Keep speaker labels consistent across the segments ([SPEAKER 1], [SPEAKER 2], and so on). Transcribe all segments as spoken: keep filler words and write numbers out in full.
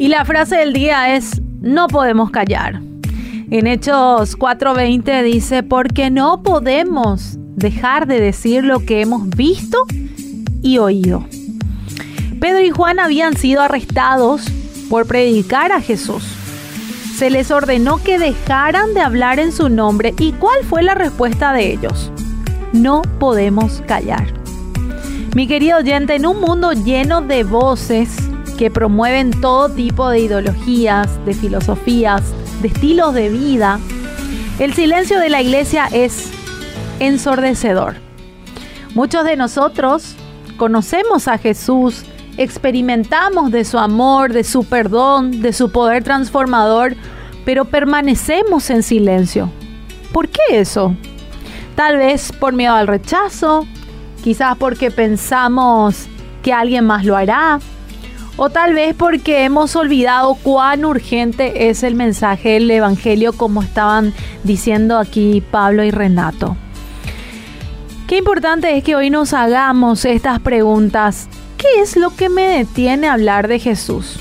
[SPEAKER 1] Y la frase del día es: no podemos callar. En Hechos cuatro veinte dice: porque no podemos dejar de decir lo que hemos visto y oído. Pedro y Juan habían sido arrestados por predicar a Jesús. Se les ordenó que dejaran de hablar en su nombre. ¿Y cuál fue la respuesta de ellos? No podemos callar. Mi querido oyente, en un mundo lleno de voces que promueven todo tipo de ideologías, de filosofías, de estilos de vida, el silencio de la iglesia es ensordecedor. Muchos de nosotros conocemos a Jesús, experimentamos de su amor, de su perdón, de su poder transformador, pero permanecemos en silencio. ¿Por qué eso? Tal vez por miedo al rechazo, quizás porque pensamos que alguien más lo hará, o tal vez porque hemos olvidado cuán urgente es el mensaje del Evangelio, como estaban diciendo aquí Pablo y Renato. Qué importante es que hoy nos hagamos estas preguntas. ¿Qué es lo que me detiene a hablar de Jesús?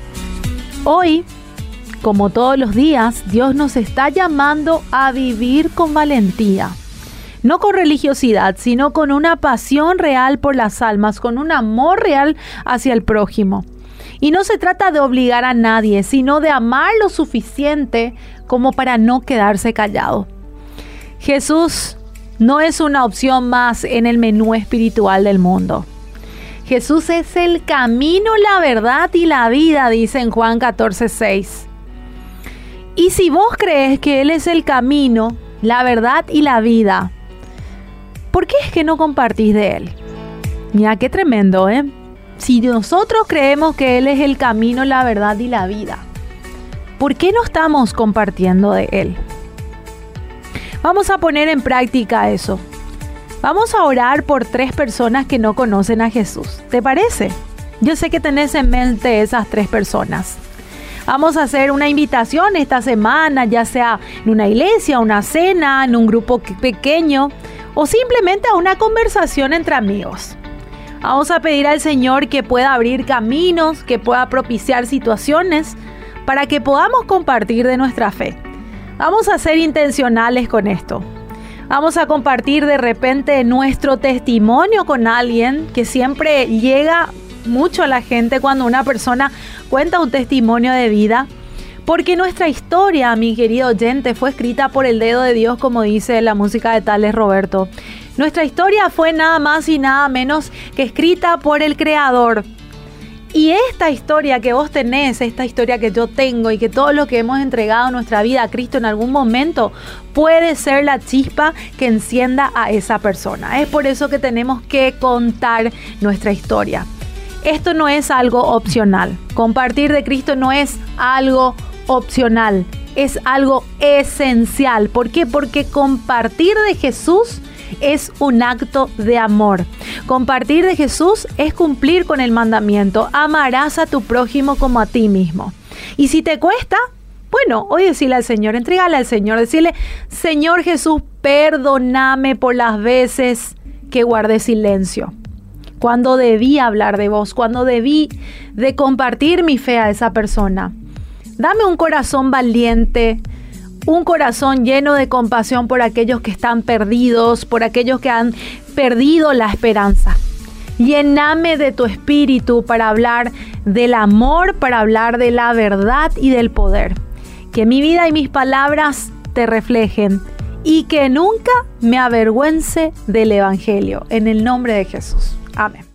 [SPEAKER 1] Hoy, como todos los días, Dios nos está llamando a vivir con valentía. No con religiosidad, sino con una pasión real por las almas, con un amor real hacia el prójimo. Y no se trata de obligar a nadie, sino de amar lo suficiente como para no quedarse callado. Jesús no es una opción más en el menú espiritual del mundo. Jesús es el camino, la verdad y la vida, dice en Juan catorce seis. Y si vos crees que Él es el camino, la verdad y la vida, ¿por qué es que no compartís de Él? Mira qué tremendo, ¿eh? Si nosotros creemos que Él es el camino, la verdad y la vida, ¿por qué no estamos compartiendo de Él? Vamos a poner en práctica eso. Vamos a orar por tres personas que no conocen a Jesús. ¿Te parece? Yo sé que tenés en mente esas tres personas. Vamos a hacer una invitación esta semana, ya sea en una iglesia, una cena, en un grupo pequeño o simplemente a una conversación entre amigos. Vamos a pedir al Señor que pueda abrir caminos, que pueda propiciar situaciones para que podamos compartir de nuestra fe. Vamos a ser intencionales con esto. Vamos a compartir de repente nuestro testimonio con alguien, que siempre llega mucho a la gente cuando una persona cuenta un testimonio de vida. Porque nuestra historia, mi querido oyente, fue escrita por el dedo de Dios, como dice la música de Tales Roberto. Nuestra historia fue nada más y nada menos que escrita por el Creador. Y esta historia que vos tenés, esta historia que yo tengo y que todos los que hemos entregado nuestra vida a Cristo en algún momento, puede ser la chispa que encienda a esa persona. Es por eso que tenemos que contar nuestra historia. Esto no es algo opcional. Compartir de Cristo no es algo opcional, es algo esencial. ¿Por qué? Porque compartir de Jesús es un acto de amor. Compartir de Jesús es cumplir con el mandamiento: amarás a tu prójimo como a ti mismo. Y si te cuesta, bueno, hoy decirle al Señor, entregale al Señor, decirle: Señor Jesús, perdóname por las veces que guardé silencio, cuando debí hablar de vos, cuando debí de compartir mi fe a esa persona. Dame un corazón valiente, un corazón lleno de compasión por aquellos que están perdidos, por aquellos que han perdido la esperanza. Lléname de tu espíritu para hablar del amor, para hablar de la verdad y del poder. Que mi vida y mis palabras te reflejen y que nunca me avergüence del Evangelio. En el nombre de Jesús. Amén.